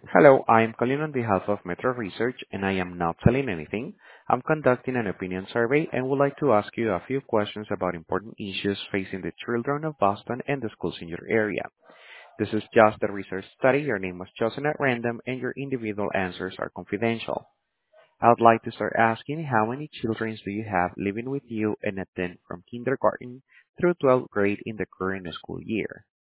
Hello, I am calling on behalf of Metro Research, and I am not selling anything. I'm conducting an opinion survey and would like to ask you a few questions about important issues facing the children of Boston and the schools in your area. This is just a research study. Your name was chosen at random, and your individual answers are confidential. I would like to start asking, how many children do you have living with you and attend from kindergarten through 12th grade in the current school year?